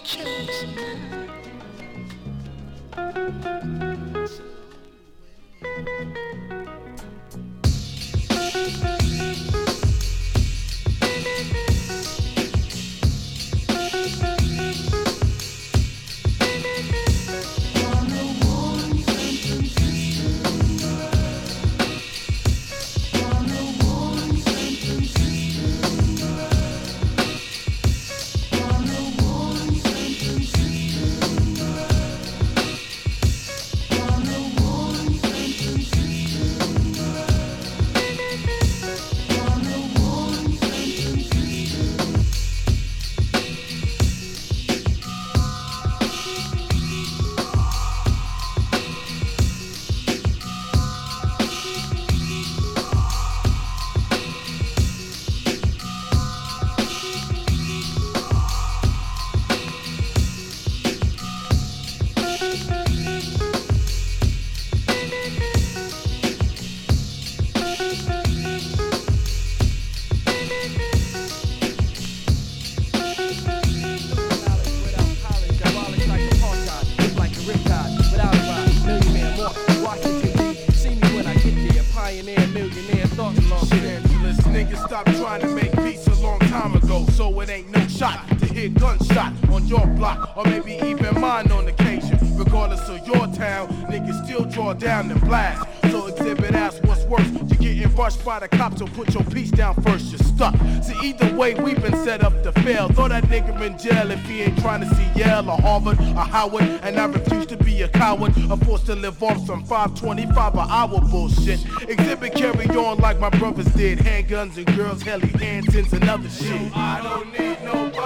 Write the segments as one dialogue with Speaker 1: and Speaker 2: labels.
Speaker 1: Down and blast. So exhibit ask what's worse. You're getting rushed by the cops, so put your piece down first. You're stuck. See, either way, we've been set up to fail. Throw that nigga in jail if he ain't trying to see Yale or Harvard or Howard. And I refuse to be a coward. I'm forced to live off some 525 an hour bullshit. Exhibit carry on like my brothers did. Handguns and girls, Helly Hansons and other shit. I don't need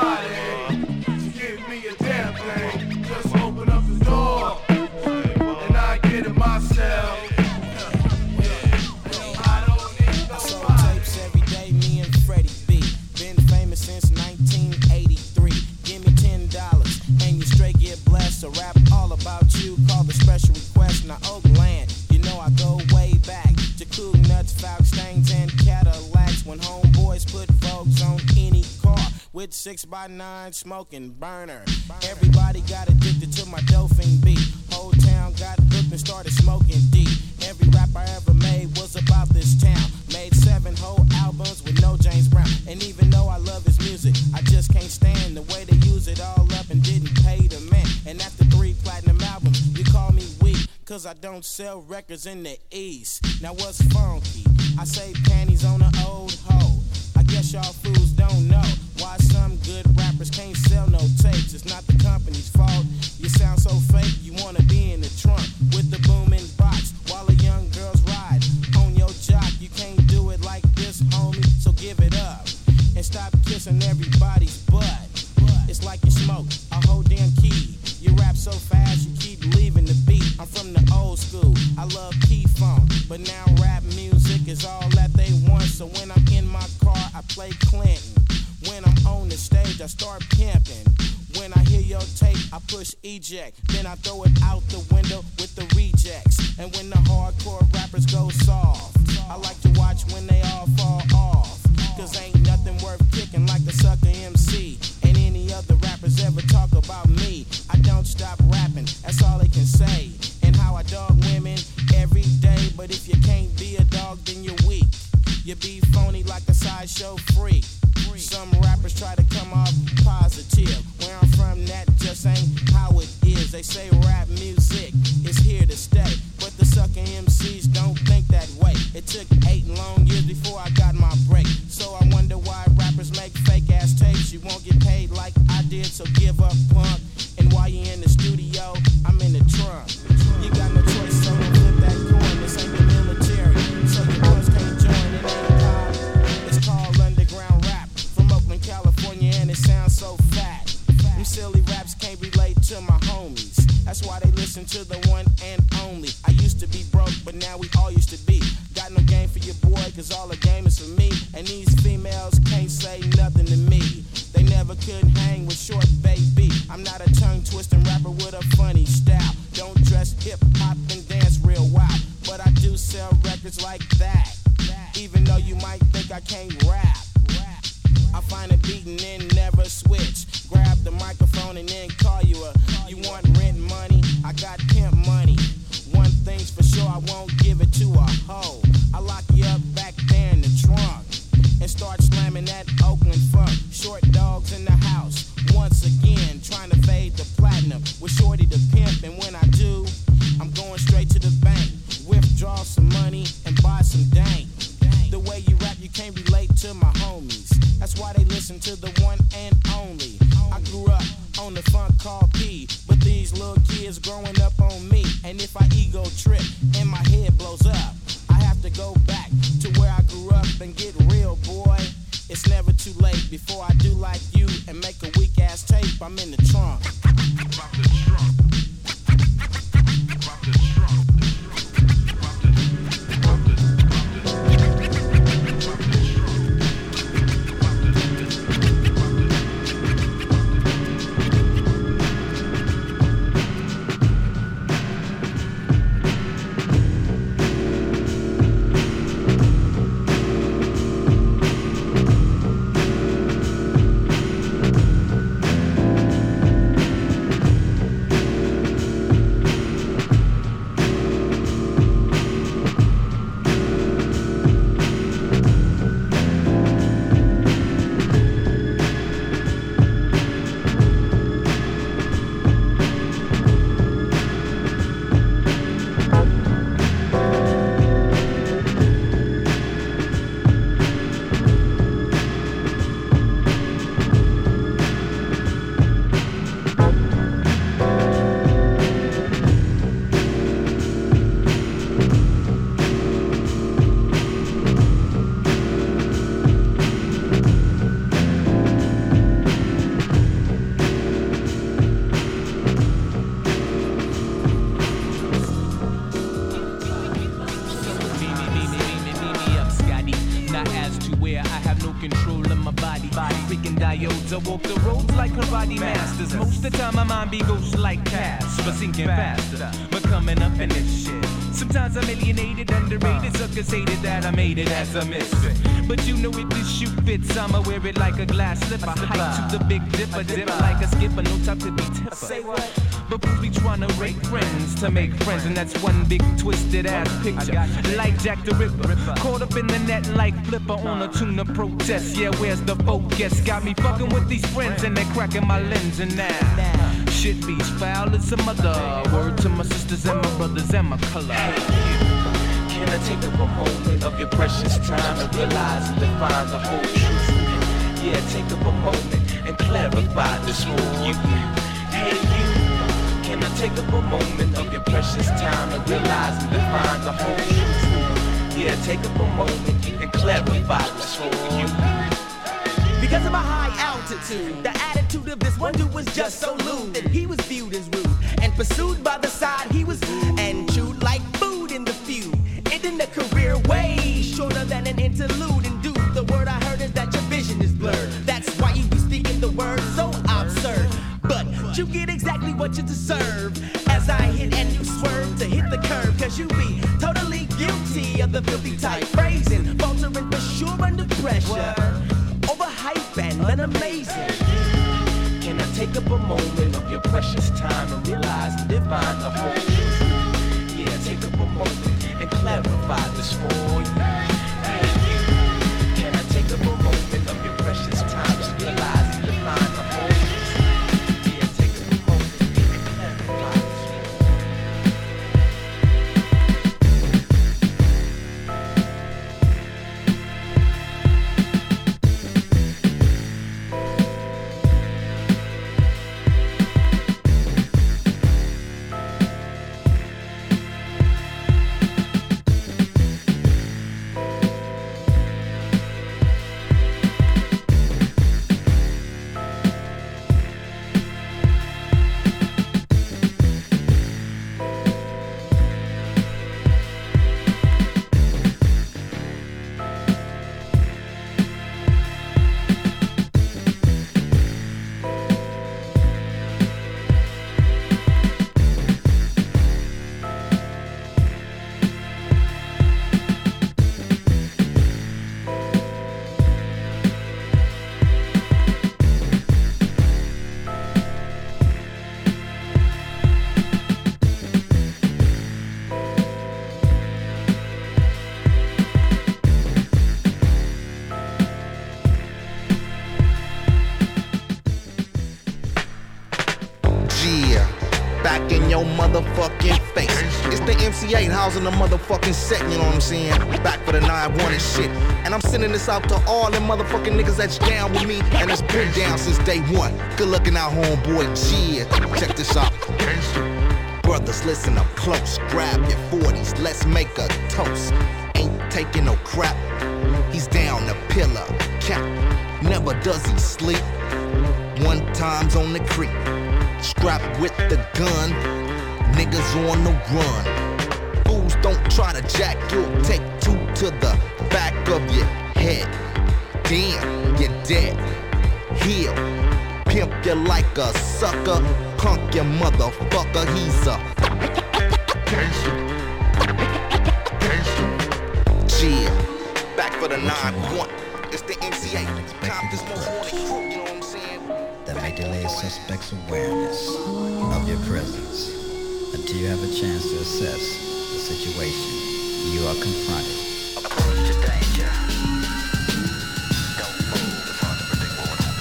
Speaker 1: nobody to give me a damn thing. Just open up the door. Myself. I don't need no sold tapes every day, me and Freddie B. Been famous since 1983. Give me $10 and you straight get blessed. So rap all about you, call the special request. Now Oakland, you know I go way back to Cool Nuts, Falcon Stains, and Cadillacs. When homeboys put Vogues on any car with 6x9 smoking burner. Everybody got addicted to my Dolphin beat. Whole town got hooked and started smoking deep. Every rap I ever made was about this town. Made 7 whole albums with no James Brown. And even though I love his music, I just can't stand the way they use it all up and didn't pay the man. And after 3 platinum albums, you call me weak, cause I don't sell records in the East. Now what's funky? I say panties on an old hoe. I guess y'all fools don't know why some good rappers can't sell no tapes. It's not the company's fault. You sound so fake, you wanna be in the trunk with the booming box while the young girls ride on your jock. You can't do it like this, homie, so give it up and stop kissing everybody's butt. It's like you smoke a whole damn key. You rap so fast, you keep leaving the beat. I'm from the old school, I love P-Funk, but now rap music is all that they want. So when I'm in my car, I play Clinton. When I'm on the stage, I start pimping. When I hear your tape, I push eject. Then I throw it out the window with the rejects. And when the hardcore rappers go soft, I like to watch when they all fall off. Cause ain't nothing worth kicking like the sucker MC. And any other rappers ever talk about me. I don't stop rapping, that's all they can say. And how I dog women every day. But if you can't be a dog, then you're weak. You be phony like a sideshow freak. Some rappers try to come off positive. Where I'm from, that just ain't how it is. They say rap music is here to stay, but the sucker MCs don't think that way. It took 8 long years before I got my break. So I wonder why rappers make fake ass tapes. You won't get paid like I did, so give up, punk. And while you in the studio, I'm in the trunk. You got no choice, so flip that coin. This ain't the military, so your boys can't join. It ain't God. It's called underground rap. From Oakland, California, and it sounds so fat. Them silly raps can't relate to my homies. That's why they listen to the one and only. I used to be broke, but now we all used to be. Got no game for your boy, cause all the game is for me. And these females can't say nothing to me. They never could hang with short baby. I'm not a tongue-twisting rapper with a funny style. Don't dress hip-hop and dance real wild. But I do sell records like that. Even though you might think I can't rap. I find a beat and then never switch. Grab the microphone and then on the funk called P. But these little kids growing up on me. And if I ego trip and my head blows up, I have to go back to where I grew up and get real, boy. It's never too late. Before I do like you and make a weak ass tape, I'm in the trunk.
Speaker 2: Pop the trunk. Pop the trunk.
Speaker 3: I walk the roads like karate masters. Most of the time my mind be ghost like cast, but sinking faster, but coming up in this shit. Sometimes I'm alienated, underrated, suckers hated that I made it as a misfit. But you know if this shoe fits, I'ma wear it like a glass slipper. Hike to the big dipper, dip like a skipper, no time to be tipper. Say what? But fools be trying to rake friends to make friends, and that's one big twisted ass picture. Like Jack the Ripper, caught up in the net like Flipper on a tuna protest. Yeah, where's the focus? Got me fucking with these friends and they're cracking my lens, and now shit beats foul as a mother. Word to my sisters and my brothers and my color.
Speaker 4: Can I take up a moment of your precious time and realize and define the whole truth? Yeah, take up a moment and clarify this for you. Hey you. Can I take up a moment of your precious time and realize and define the whole truth? Yeah, take up a moment and clarify this for you.
Speaker 5: Because of my high altitude, the attitude of this one dude was just so lewd that he was viewed as rude and pursued by the side he was and chewed like food in the feud. Ending a career way shorter than an interlude. And dude, the word I heard is that your vision is blurred. That's why you be speaking the word so absurd. But you get exactly what you deserve as I hit and you swerve to hit the curve. Cause you be totally guilty of the filthy type phrasing, faltering for sure under pressure. Overhype and amazing.
Speaker 4: Can I take up a moment of your precious time and realize and divine the whole truth? Yeah, take up a moment and clarify this for you. Can I take up a moment of your precious time and realize and divine the whole truth? Yeah, take up a moment and clarify this for you.
Speaker 6: back in your motherfucking face. It's the MC8 housing the motherfucking set, you know what I'm saying? Back for the 9-1 and shit. And I'm sending this out to all them motherfucking niggas that's down with me, and it's been down since day one. Good looking out, homeboy. Yeah, check this out. Brothers, listen up close. Grab your 40s, let's make a toast. Ain't taking no crap. He's down the pillar, cap. Never does he sleep. One time's on the creek. Strapped with the gun. Niggas on the run. Fools don't try to jack. You'll take 2 to the back of your head. Damn, you're dead. Heal. Pimp you like a sucker. Punk your motherfucker. He's a gangster. Yeah. Back for the 9-1. It's the MC8. Cop this more horny crew, you know what I'm saying?
Speaker 7: That may delay a suspect's awareness of your presence until you have a chance to assess the situation you are confronted. Approach to danger. Don't move. It's hard to predict what will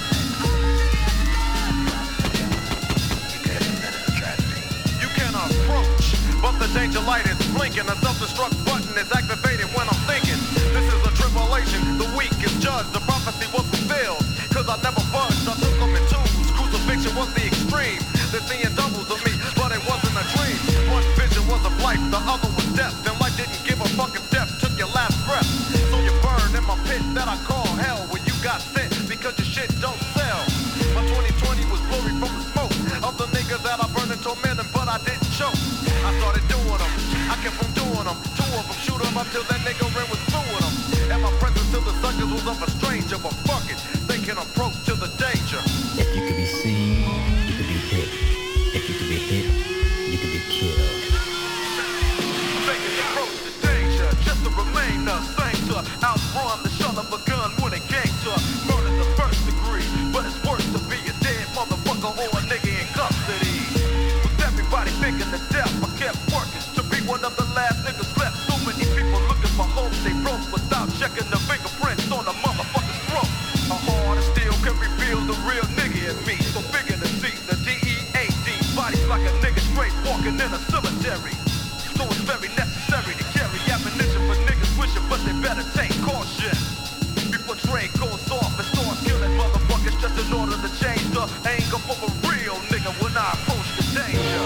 Speaker 7: happen. You could have prevented a tragedy.
Speaker 2: You can approach, but the danger light is blinking. A self-destruct button is activated when I'm thinking. This is a tribulation. The weak is judged. The prophecy was fulfilled. Cause I never budged. I took them in twos. Crucifixion was the extreme. They're seeing doubles of me, but it wasn't a dream. One vision was of life, the other was death. Then life didn't give a fuck if death took your last breath. So you burn in my pit that I call hell, where you got sent because your shit don't sell. My 2020 was glory from the smoke of the niggas that I burned and tormented, but I didn't choke. I started doing them, I kept on doing them. 2 of them shoot them up till that nigga ran was through with them. And my presence to the suckers was of a stranger, but fuck it, they can approach to the danger.
Speaker 7: If you could be seen, you could be hit. If you could be hit, you could be killed.
Speaker 2: They can approach the danger, just to remain the same, to outrun the shot of a gun when it came to murder the first degree. But it's worse to be a dead motherfucker or a nigga in custody. With everybody thinking to death, I kept working to be one of the last niggas left. So many people looking for hope, they broke without checking the fingerprints on the motherfucker's throat. A heart of steel can reveal the real nigga in me. So bigger to see the DEAD bodies like a nigga straight walking in a cemetery. So it's very necessary to carry ammunition for niggas wishing, but they better take caution before Dre goes off and starts killing motherfuckers just in order to change the anger for a real nigga when I approach the danger.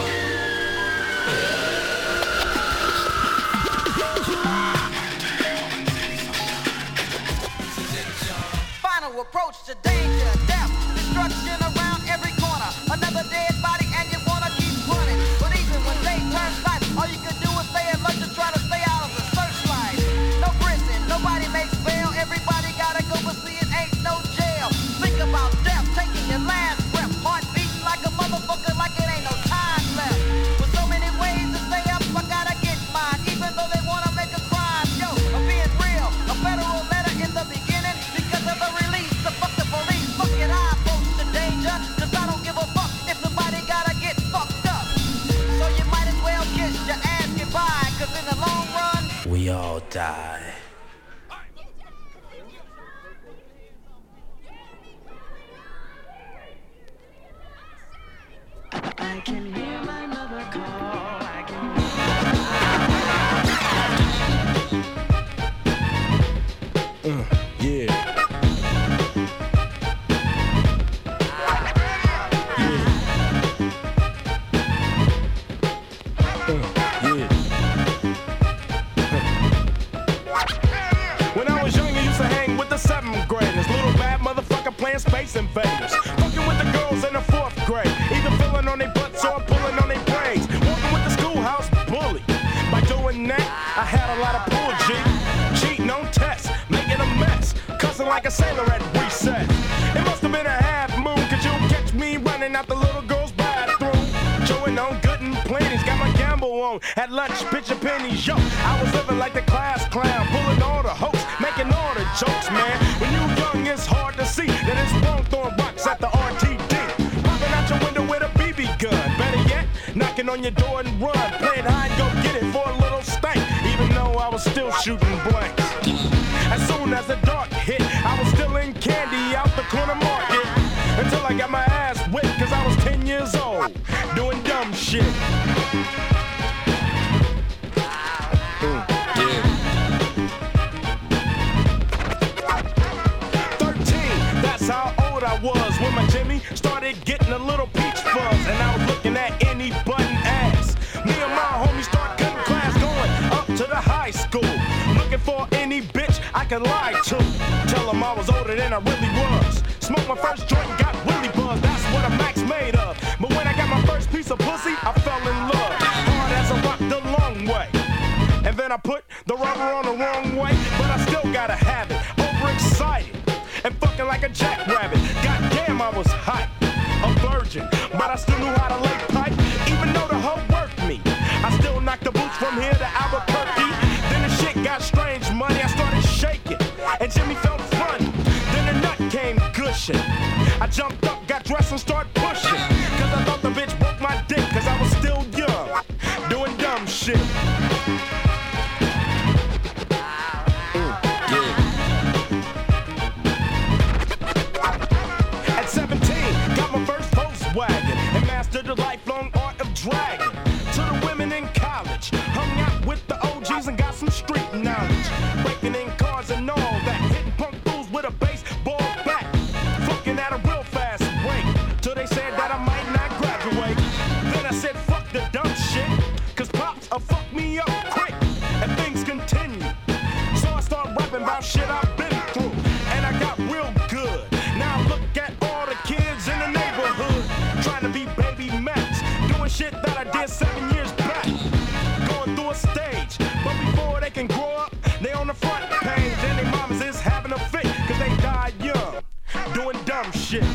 Speaker 5: Final approach to danger, death, destruction around every corner. Another dead body and you wanna keep running. But even when day turns night, all you can do is stay alert to try to stay out of the searchlight. No prison, nobody makes bail. Everybody gotta go, but see it ain't no jail. Think about death, taking your last breath. Heart beating like a motherfucker, like it ain't no time left. With so many ways to stay up, I gotta get mine. Even though they wanna make a crime. Yo, I'm being real. A federal letter in the beginning because of the release. The fuck the police, fuck it, I approach the danger. Cause I don't give a fuck if somebody gotta get fucked up. So you might as well kiss your ass goodbye. Cause in the long run,
Speaker 7: We all die.
Speaker 8: I can hear my mother call. I can
Speaker 3: When I was young, I used to hang with the 7th graders. Little bad motherfucker playing Space Invaders. Fucking with the girls in the 4th grade. Either filling on their butts or pulling on their brains. Walking with the schoolhouse bully. By doing that, I had a lot of pull, G. Cheating on tests, making a mess. Cussing like a sailor at recess. It must have been a half moon, cause you'll catch me running out the little girl's bathroom. Chewing on good and plenty's, got my gamble on. At lunch, pitching pennies, yo. I was living like the class clown, pulling all the hopes, making all the jokes, man. When you young, it's hard to see that it's wrong throwing rocks at the RTD. Popping out your window with a BB gun. Better yet, knocking on your door and run. Playing hide and go get it for a little stank, even though I was still shooting blanks. As soon as the dark hit, I was still in candy out the corner market. Until I got my ass whipped, cause I was 10 years old.
Speaker 9: doing dumb shit.
Speaker 6: Yeah.
Speaker 9: 13, that's how old I was when my Jimmy started getting a little peach fuzz, and I was looking at any button ass. Me and my homies start cutting class, going up to the high school, looking for any bitch I can lie to. Tell them I was older than I really was. Smoked my first joint and got really buzzed. That's what a Mac's made of. But when I got my first piece of pussy, I fell in love. Hard as a rock the long way. And then I put the rubber on the wrong way. But I still gotta have it. Overexcited and fucking like a jackrabbit. Goddamn, I was hot, a virgin, but I still knew how to lay pipe. Even though the hoe worked me, I still knocked the boots from here to Albuquerque. Then the shit got strange, money. I started shaking, and Jimmy felt funny. Then the nut came gushing. I jumped up, got dressed, and started pushing. Cause I thought the bitch broke my dick, cause I was still young, doing dumb shit. At 17, got my first Volkswagen and mastered the lifelong art of dragging. To the women in college, hung out with the OGs and got some street knowledge. Breaking in cars and all that, hitting punk fools with a baseball bat. Fucking at a real fast rate, till they said that I might not graduate. Then I said fuck the dumb shit, cause pops will fuck me up quick. And things continue, so I start rapping about shit I've been through. And I got real good. Now look at all the kids in the neighborhood, trying to be baby Max, doing shit that I did 7 years back. Going through a stage, but before they can grow up, they on the front page, and their mamas is having a fit, cause they died young, doing dumb shit.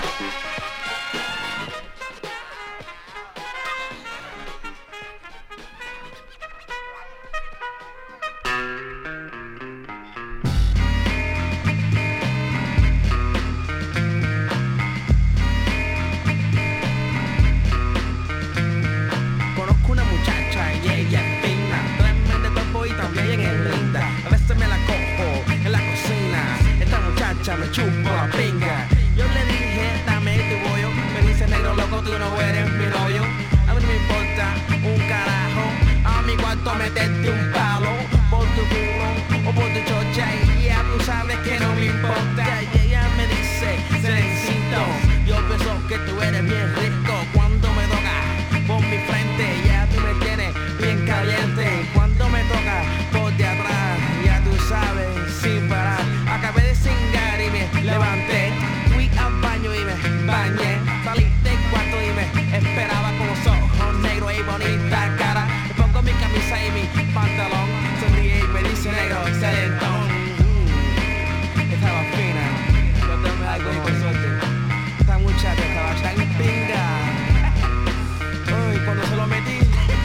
Speaker 5: Conozco una muchacha y ella es fina, tremenda topo y también es linda. A veces me la cojo en la cocina, esta muchacha me chupa la pinga. Yo le dije, dame tu bollo, me dice negro loco, tú no eres mi novio. A mí no me importa un carajo, a mi cuarto meterte un palo, por tu culo o por tu chocha y ya tú sabes que no me importa. Y ella me dice, serencito, yo pienso que tú eres bien rico. Cuando me toca por mi frente, ya tú me tienes bien caliente. Cuando me toca por de atrás, ya tú sabes, sin parar. Acabé de cingar y me levanté, fui al baño y me bañé. Salí del cuarto y me esperaba con los ojos negros y bonita cara. Me pongo mi camisa y mi pantalón, sonríe y me dice negro, excelentón. Estaba fina, yo tomé algo y por suerte esta muchacha estaba tan pinga. Uy, cuando se lo metí,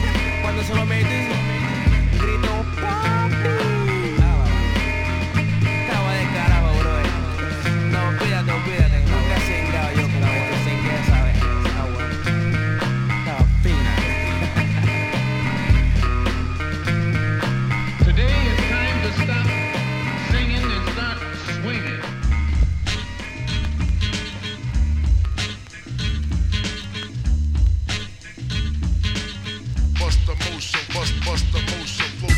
Speaker 5: gritó papi. Estaba de carajo, bro. No, olvídate, nunca he cingado yo como esto, cingué esa vez. Ah, bueno. Estaba fina.
Speaker 10: Today it's time to stop singing and start swinging.
Speaker 2: Bust the motion, bust the motion, flow.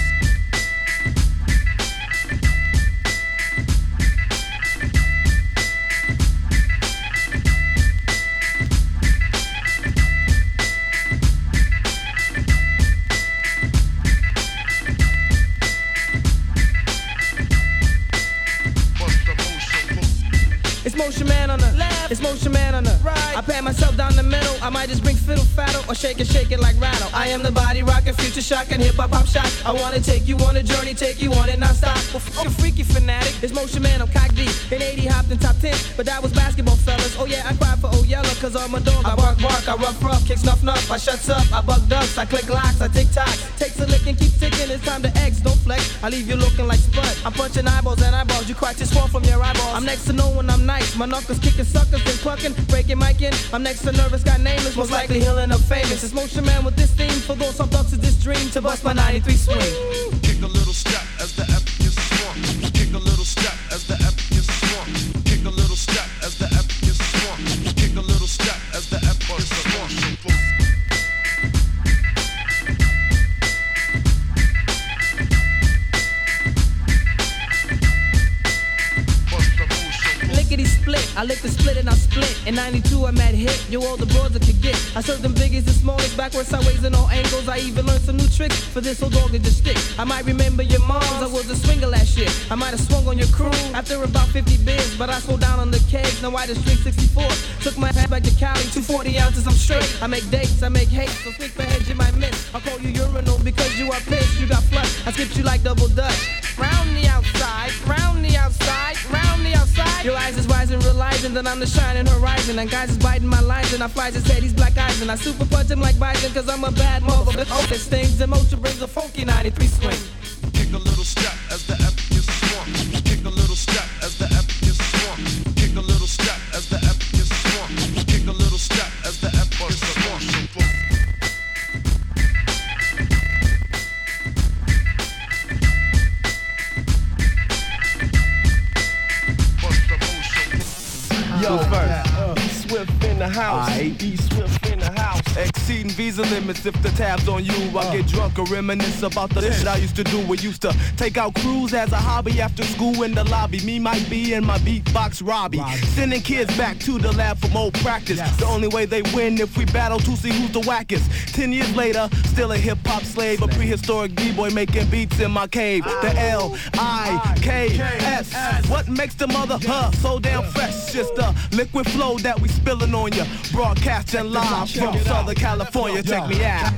Speaker 2: Bust the motion, flow.
Speaker 5: It's Motion Man on the left, it's Motion Man on the right. I pat myself down the middle, I might just bring fiddle faddle or shake it like rattle. I am the body rockin', future shock and hip hop pop shock. I wanna take you on a journey, take you on it non-stop. Well, f*** a freaky fanatic, it's Motion Man, I'm cock deep. In 80 hopped in top 10, but that was basketball fellas. Oh yeah, I cried for old Yeller, cause I'm a dog. I bark, I rough, kick snuff, I shuts up, I buck ducks, I click locks, I tick tock. Takes a lick and keep ticking, it's time to X, don't flex. I leave you looking like Spud. I'm punching eyeballs and eyeballs, you crack this one from your eyeballs. I'm next to no one, I'm nice. My knuckles kicking suckers, then clucking, breaking mic in. I'm next to nervous, got nameless, most likely healing up famous. It's Motion Man with this theme, for those some bucks is this dream to bust my 93 swing.
Speaker 2: Kick a little step as the F gets swung. Kick a little step as the F gets swung. Kick a little step as the F gets swung. Kick a little step as the F gets swung.
Speaker 5: split and I split. In 92 I met Hit, yo, all the broads I could get. I served them biggies and smallies, backwards, sideways, and all angles. I even learned some new tricks for this old dog to just stick. I might remember your moms, I was a swinger last year. I might have swung on your crew after about 50 beers, but I slowed down on the kegs. Now I just drink 64. Took my head back to Cali, 240 ounces, I'm straight. I make dates, I make hate, so think ahead you might miss. I'll call you urinal because you are pissed, you got flushed. I skipped you like double dutch. Round the outside, round the outside, round the outside. Your eyes is rising, realizing that I'm the shining horizon. And guys is biting my lines, and I flies his head, he's black eyes. And I super punch him like Bison, cause I'm a bad mother. Oh, that stings, emotion brings a funky 93 swing.
Speaker 2: Kick a little step as the F gets swung. Kick a little step as the F gets swung. Kick a little step as the F gets swung. Kick a little step as the F gets swung.
Speaker 9: Yo, first, Swift in the house. Swift in the house. Exceeding visa limits if the tab's on you. I get drunk or reminisce about the shit I used to do. We used to take out crews as a hobby after school in the lobby. Me, Mike B, and my beatbox Robbie. Sending kids back to the lab for more practice. The only way they win if we battle to see who's the wackest. 10 years later, still a hip-hop slave. A prehistoric B-boy making beats in my cave. The L-I-K-S. What makes the mother so damn fresh? Just the liquid flow that we spilling on ya. Broadcasting live from Southern California. Check me out.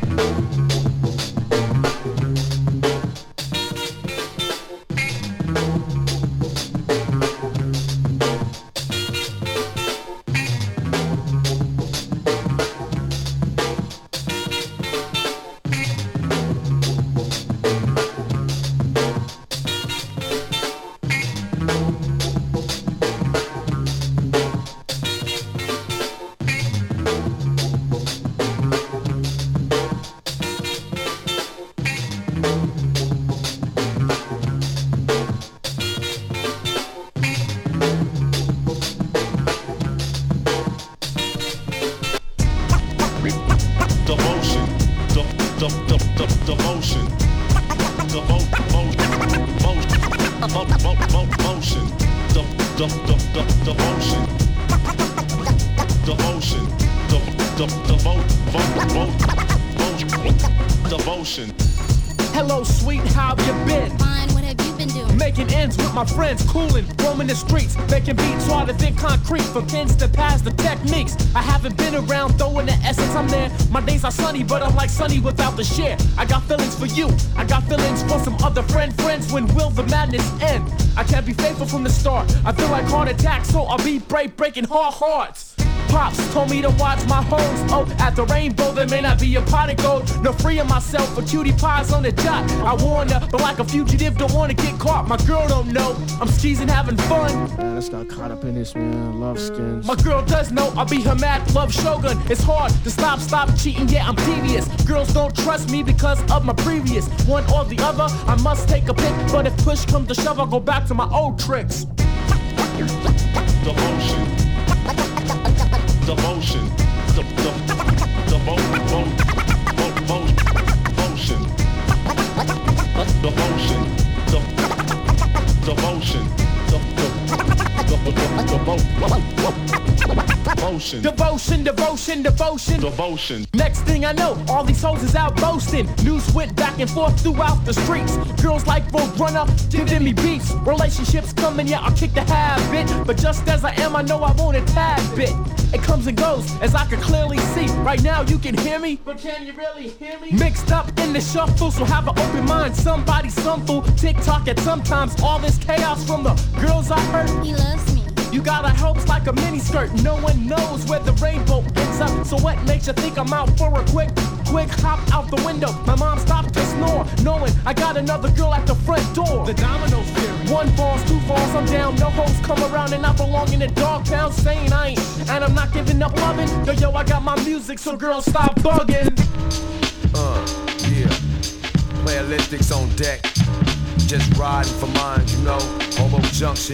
Speaker 2: Devotion.
Speaker 3: Hello, sweet, how you been?
Speaker 11: Fine, what have you been doing?
Speaker 3: Making ends with my friends, cooling, roaming the streets, making beats harder than concrete. From pins to pads the techniques. I haven't been around, though in the essence I'm there. My days are sunny, but I'm like sunny without the share. I got feelings for you, I got feelings for some other friends. When will the madness end? I can't be faithful from the start. I feel like heart attack, so I'll be brave, breaking hearts. Pops told me to watch my hoes. Oh, at the rainbow, there may not be a pot of gold. No freeing myself for cutie pies on the dot. I warn her, but like a fugitive, don't wanna get caught. My girl don't know, I'm skeezing, having fun.
Speaker 12: Man, let's not caught up in this, man. Love skins.
Speaker 3: My girl does know I'll be her mad love shogun. It's hard to stop cheating, yeah, I'm devious. Girls don't trust me because of my previous. One or the other, I must take a pick. But if push comes to shove, I'll go back to my old tricks.
Speaker 2: Devotion. Devotion. Devotion. Devotion.
Speaker 3: Next thing I know, all these hoes is out boasting. News went back and forth throughout the streets. Girls like Roadrunner, giving me beats. Relationships coming, yeah, I'll kick the habit. But just as I am, I know I want a tad bit. It comes and goes, as I can clearly see. Right now you can hear me, but can you really hear me? Mixed up in the shuffle, so have an open mind. Somebody, some fool, TikTok at sometimes. All this chaos from the girls I hurt.
Speaker 11: He loves me.
Speaker 3: You got a helps like a mini skirt. No one knows where the rainbow ends up. So what makes you think I'm out for a quick hop out the window? My mom stopped to snore, knowing I got another girl at the front door. The domino theory. One falls, two falls, I'm down. No hoes come around and I belong in a dog pound. Saying I ain't, and I'm not giving up loving. Yo, I got my music, so girls stop bugging.
Speaker 13: Yeah. Playalistics on deck. Just riding for mine, you know. Hobo Junction.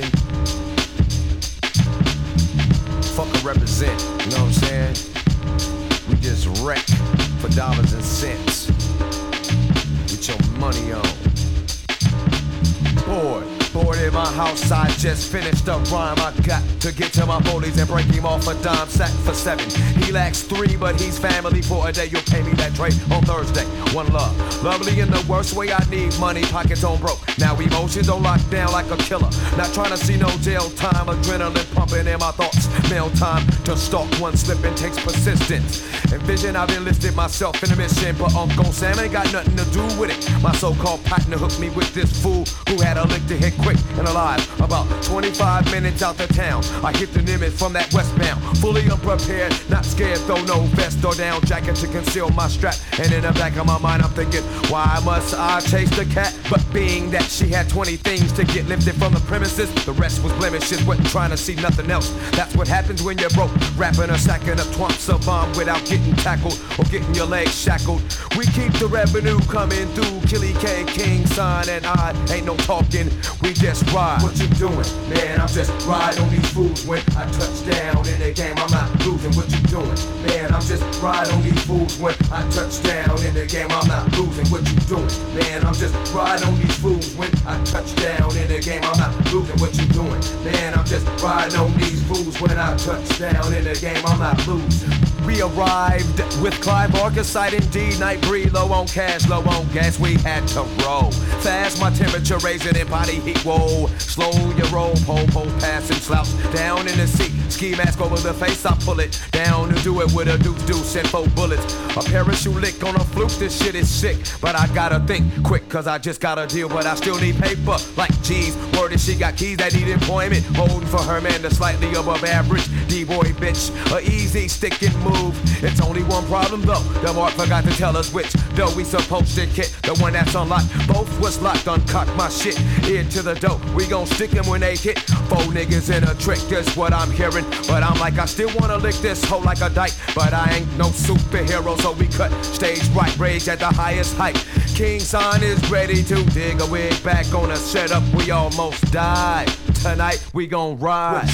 Speaker 13: Fuck a represent, you know what I'm saying? We just wreck for dollars and cents. Get your money on. Boy, Bored in my house, I just finished a rhyme. I got to get to my foldies and break him off a dime sack for 7. He lacks 3, but he's family for a day. You'll pay me that trade on Thursday. One love. Lovely in the worst way, I need money, pockets on broke. Now emotions don't lock down like a killer. Not trying to see no jail time, adrenaline pumping in my thoughts. Mail time to stalk one slipping takes persistence. Envision I've enlisted myself in a mission, but Uncle Sam ain't got nothing to do with it. My so-called partner hooked me with this fool who had a lick to hit quick and alive. About 25 minutes out the town, I hit the Nimitz from that westbound. Fully unprepared, not scared, though no vest or down jacket to conceal my strap. And in the back of my mind I'm thinking, why must I chase the cat? But being that she had 20 things to get lifted from the premises, the rest was blemishes, wasn't trying to see nothing else. That's what happens when you're broke, rapping or stacking up twumps of bomb without getting tackled or getting your legs shackled. We keep the revenue coming through. Killy K, King, Son, and I ain't no talking, we just ride. What you doing? Man, I'm just riding on these fools. When I touch down in the game, I'm not losing. What you doing? Man, I'm just riding on these fools. When I touch down in the game, I'm not losing. What you doing? Man, I'm just riding on these fools. When I touch down in the game, I'm not losing. What you doing? Man, I'm just riding on these fools. When I touch down in the game, I'm not losing. We arrived with Clive Barker, sight indeed, night breed, low on cash, low on gas, we had to roll. Fast, my temperature raising in body heat, whoa. Slow your roll, pole, passing, slouch down in the seat. Ski mask over the face, I pull it down to do it with a deuce and 4 bullets. A parachute lick on a fluke, this shit is sick. But I gotta think quick, cause I just got a deal, but I still need paper. Like, geez, word is she got keys that need employment. Holding for her man, the slightly above average D-boy bitch. A easy stick and move. It's only one problem though, the mark forgot to tell us which though we supposed to hit. The one that's unlocked, both was locked, uncocked my shit. Ear to the dope, we gon' stick them when they hit. 4 niggas in a trick, that's what I'm hearing. But I'm like, I still wanna lick this hoe like a dyke. But I ain't no superhero, so we cut stage right, rage at the highest height. King Son is ready to dig a wig back on a setup, we almost died. Tonight we gon' ride.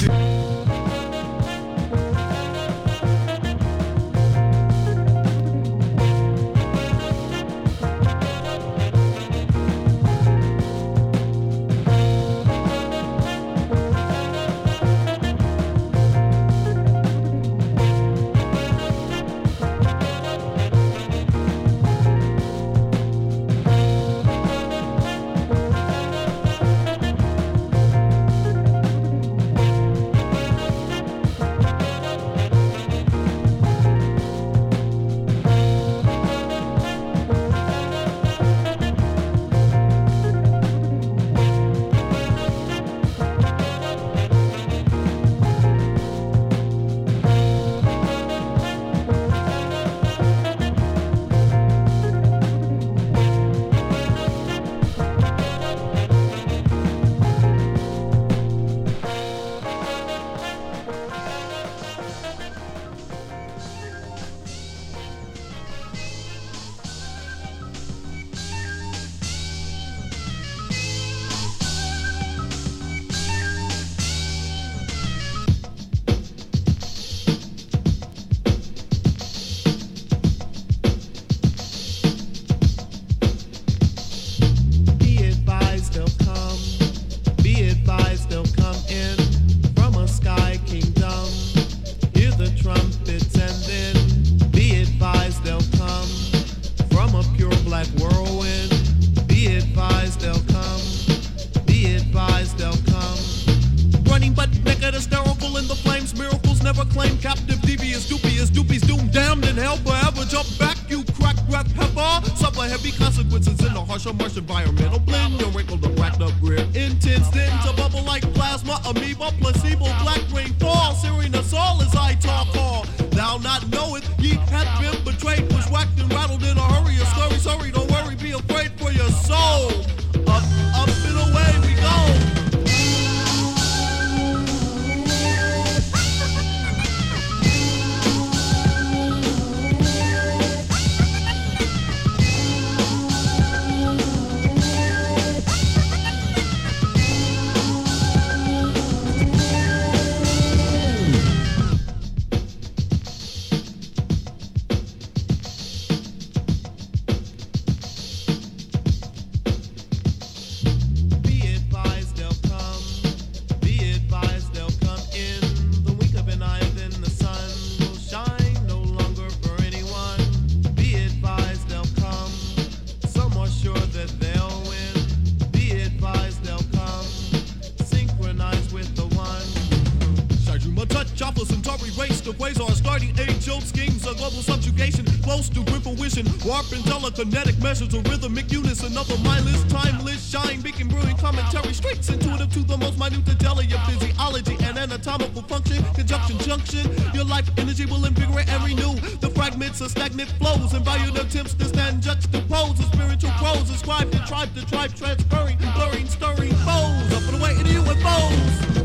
Speaker 11: close to grip fruition. Warping telekinetic measures of rhythmic unison of a mindless, timeless shine. Beacon brewing commentary straight intuitive to the most minute detail of your physiology and anatomical function. Conjunction junction. Your life energy will invigorate and renew the fragments of stagnant flows. And valued attempts to stand juxtapose the spiritual prose. Ascribed to tribe, transferring, blurring, stirring foes. Up and away into UFOs.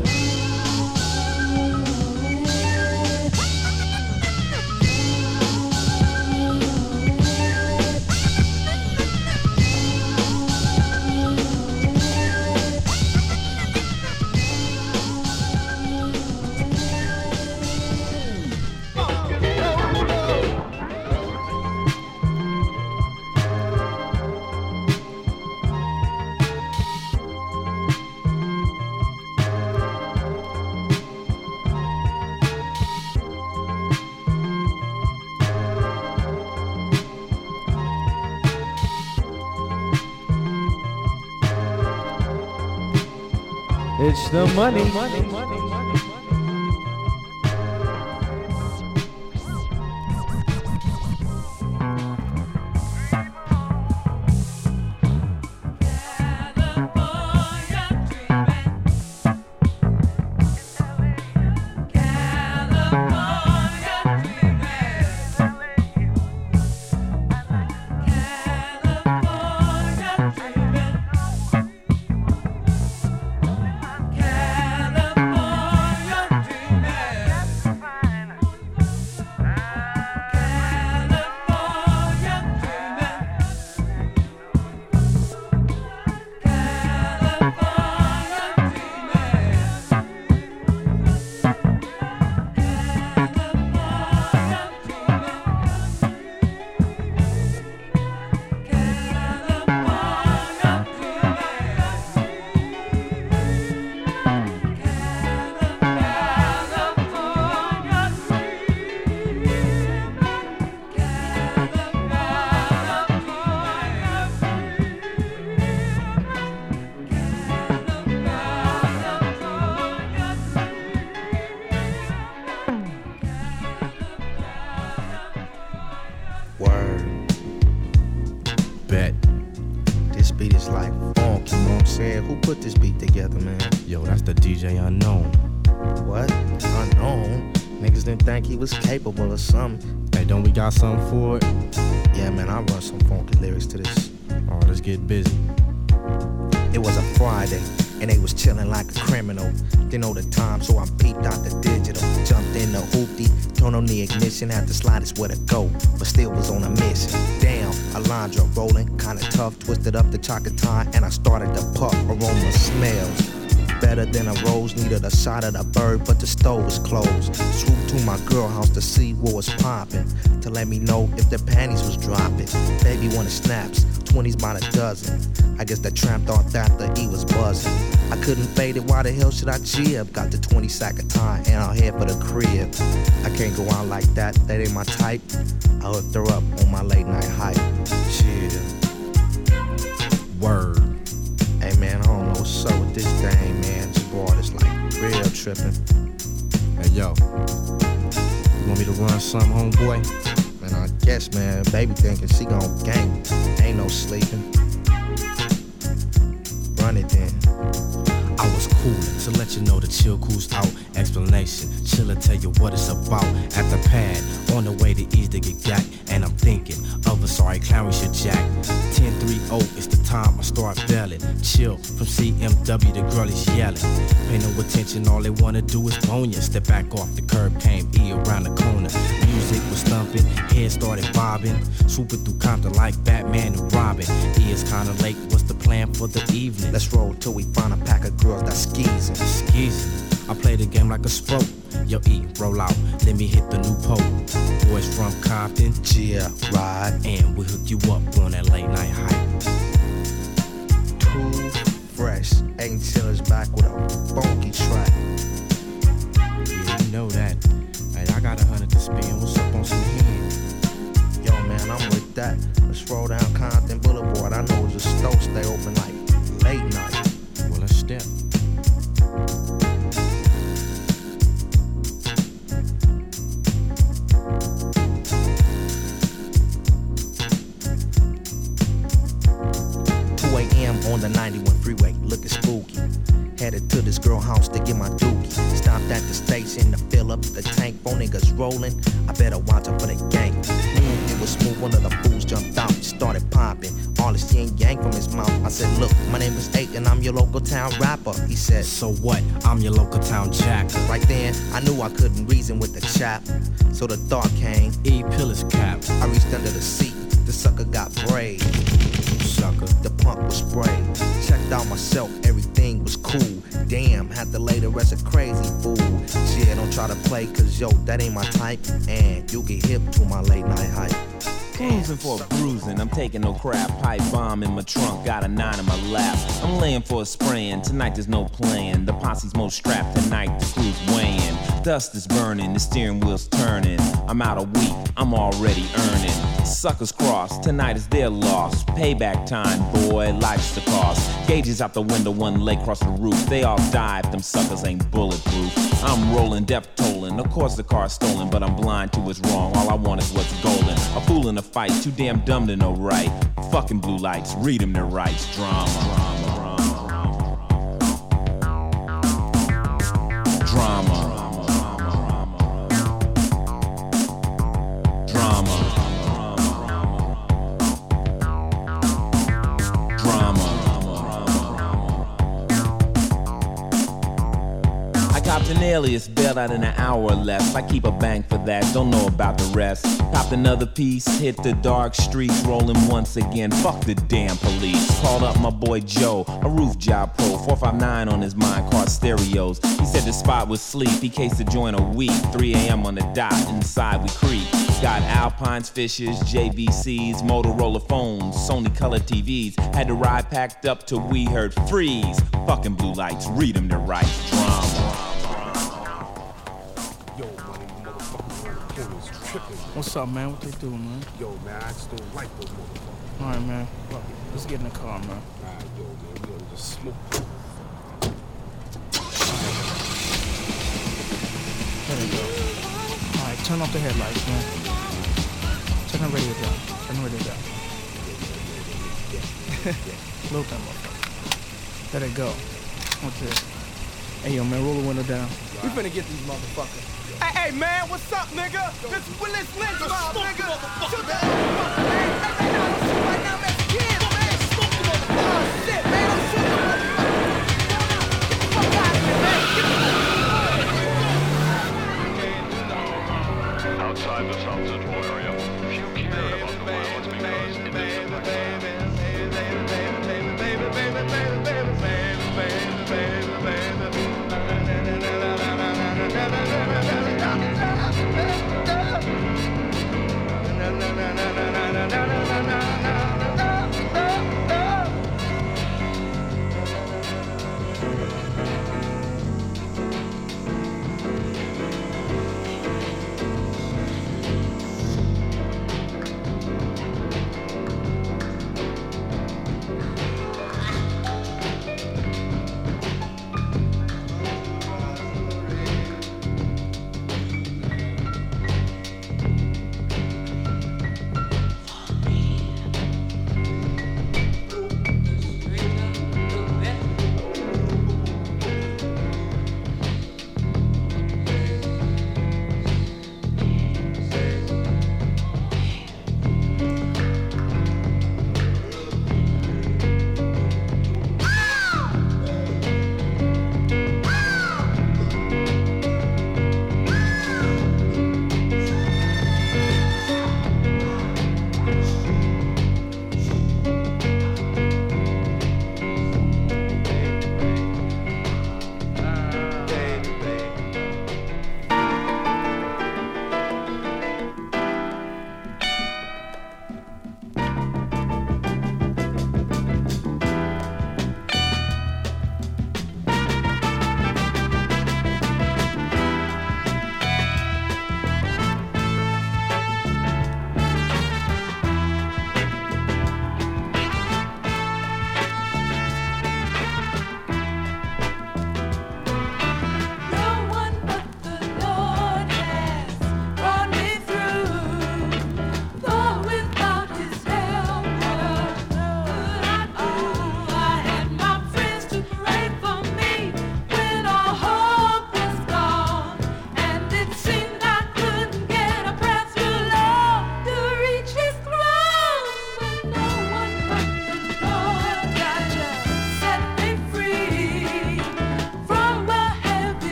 Speaker 3: It's the money.
Speaker 6: Put this beat together, man.
Speaker 14: Yo, that's the DJ Unknown.
Speaker 6: What? Unknown? Niggas didn't think he was capable of something.
Speaker 14: Hey, don't we got something for it?
Speaker 6: Yeah, man, I run some funky lyrics to this.
Speaker 14: Alright, let's get busy.
Speaker 6: It was a Friday, and they was chilling like a criminal. Didn't know the time, so I peeped out the digital. Jumped in the hoopty, turned on the ignition, had the slightest where to go, but still was on a mission. Damn, Alondra rolling, kinda tough, twisted up the chocolate and I started to puff. Aroma smells better than a rose, needed a shot of the bird, but the stove was closed. Swooped to my girl house to see what was poppin', to let me know if the panties was dropping. Baby wanted snaps, 20s by the dozen. I guess that tramp thought that the E was buzzing. I couldn't fade it, why the hell should I jib? Got the 20 sack of time and I'll head for the crib. I can't go out like that, that ain't my type. I hooked her up on my late night hype. Chill.
Speaker 14: Word.
Speaker 6: Hey man, I don't know what's up with this thing, man. This boy is like real tripping.
Speaker 14: Hey yo, you want me to run some, homeboy?
Speaker 6: Man, I guess, man. Baby thinking she gon' gang. Ain't no sleeping. Run it then.
Speaker 14: I was coolin' to let you know the chill cool's out. Explanation, chillin' tell you what it's about. At the pad, on the way to ease to get got. And I'm thinking of a sorry clown we should jack. 10-3-0, it's the time I start belling. Chill from CMW, the girl is yelling. Pay no attention, all they wanna do is bone ya. Step back off the curb, came E around the corner. Music was thumping, head started bobbing. Swooping through Compton like Batman and Robin. E is kinda late, what's the plan for the evening?
Speaker 6: Let's roll till we find a pack of girls that skeezing.
Speaker 14: Skeezing, I play the game like a sport. Yo, E, roll out, let me hit the new pole. Boys from Compton,
Speaker 6: yeah, ride.
Speaker 14: And we hook you up on that late night hype.
Speaker 6: Too fresh, ain't chillers back with a funky track.
Speaker 14: Yeah, you know that. Hey, I got 100 to spend, what's up on some head?
Speaker 6: Yo, man, I'm with that. Let's roll down Compton Boulevard. I know the store stay open like late night.
Speaker 14: Well, let's step.
Speaker 6: to this girl house to get my dookie. Stopped at the station to fill up the tank. Four niggas rolling, I better watch out for the gang. It was smooth, one of the fools jumped out, started popping. All this yin yang from his mouth. I said, look, my name is 8 and I'm your local town rapper. He said,
Speaker 14: so what? I'm your local town jack.
Speaker 6: Right then, I knew I couldn't reason with the chap. So the thought came,
Speaker 14: E-pill is cap.
Speaker 6: I reached under the seat, the sucker got brayed.
Speaker 14: Sucker.
Speaker 6: The pump was sprayed. Checked out myself, everything was cool. Damn, had to lay the rest of crazy fool. Shit, don't try to play, cause yo, that ain't my type. And you get hip to my late night hype.
Speaker 3: Cruising for a bruising, I'm taking no crap. Pipe bomb in my trunk, got a 9 in my lap. I'm laying for a spraying, tonight there's no playing. The posse's most strapped tonight, the crew's weighing. Dust is burning, the steering wheel's turning. I'm out a week, I'm already earning. Suckers cross, tonight is their loss. Payback time, boy, life's the cost. Gauges out the window, one leg across the roof. They all die if them suckers ain't bulletproof. I'm rolling, death tolling. Of course the car's stolen, but I'm blind to what's wrong. All I want is what's golden. A fool in a fight, too damn dumb to know right. Fucking blue lights, read them their rights. Drama. An alias, bailed out in an hour or less. I keep a bank for that, don't know about the rest. Popped another piece, hit the dark streets, rolling once again. Fuck the damn police. Called up my boy Joe, a roof job pro, 459 on his mind, car stereos. He said the spot was sleep, he cased the joint a week. 3 a.m. on the dot, inside we creep. Got Alpines, Fishers, JVCs, Motorola phones, Sony color TVs. Had the ride packed up till we heard freeze. Fucking blue lights, read them their rights. Drama.
Speaker 12: What's up, man? What they do, man?
Speaker 15: Yo, man, I just don't like those motherfuckers.
Speaker 12: All right, man. Fuck it. Let's get in the car, man.
Speaker 15: All right, yo, man, we gonna just smoke.
Speaker 12: There we go. All right, turn off the headlights, man. Turn the radio down. Turn the radio down. Load that motherfucker. Let it go. What's this? Hey, yo, man, roll the window down.
Speaker 5: We finna get these motherfuckers. Hey, man, what's up, nigga? This is Willis Lynch, nigga. Shoot that motherfucker, man. Hey, man, don't shoot right now, man. Kids, man. Smoke the motherfucker. Oh, shit, man, don't shoot the motherfucker. Get the fuck out of here, man.
Speaker 2: Outside the South Central area, few cared about the violence because it didn't affect them.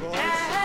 Speaker 11: boys.